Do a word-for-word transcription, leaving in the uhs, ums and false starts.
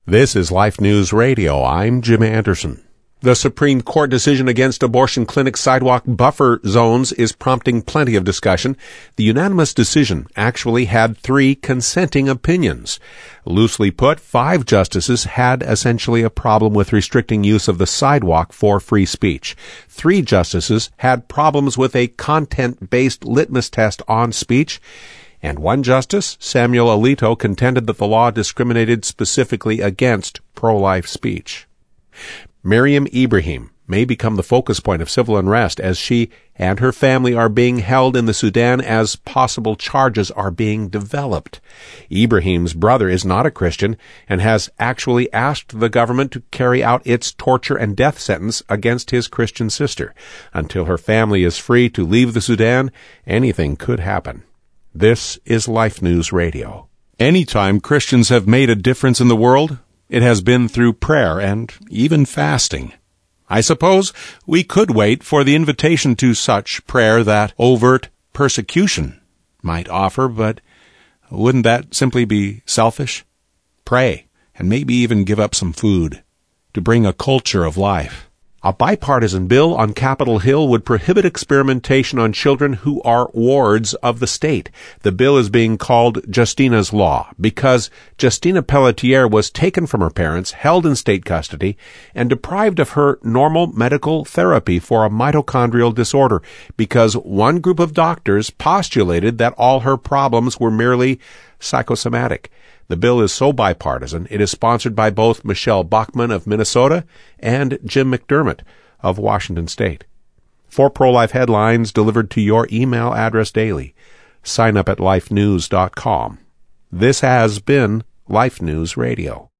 This is Life News Radio. I'm Jim Anderson. The Supreme Court decision against abortion clinic sidewalk buffer zones is prompting plenty of discussion. The unanimous decision actually had three consenting opinions. Loosely put, five justices had essentially a problem with restricting use of the sidewalk for free speech. Three justices had problems with a content-based litmus test on speech. And one justice, Samuel Alito, contended that the law discriminated specifically against pro-life speech. Miriam Ibrahim may become the focus point of civil unrest as she and her family are being held in the Sudan as possible charges are being developed. Ibrahim's brother is not a Christian and has actually asked the government to carry out its torture and death sentence against his Christian sister. Until her family is free to leave the Sudan, anything could happen. This is Life News Radio. Anytime Christians have made a difference in the world, it has been through prayer and even fasting. I suppose we could wait for the invitation to such prayer that overt persecution might offer, but wouldn't that simply be selfish? Pray, and maybe even give up some food to bring a culture of life. A bipartisan bill on Capitol Hill would prohibit experimentation on children who are wards of the state. The bill is being called Justina's Law because Justina Pelletier was taken from her parents, held in state custody, and deprived of her normal medical therapy for a mitochondrial disorder because one group of doctors postulated that all her problems were merely psychosomatic. The bill is so bipartisan, it is sponsored by both Michelle Bachmann of Minnesota and Jim McDermott of Washington State. For pro-life headlines delivered to your email address daily, sign up at life news dot com. This has been Life News Radio.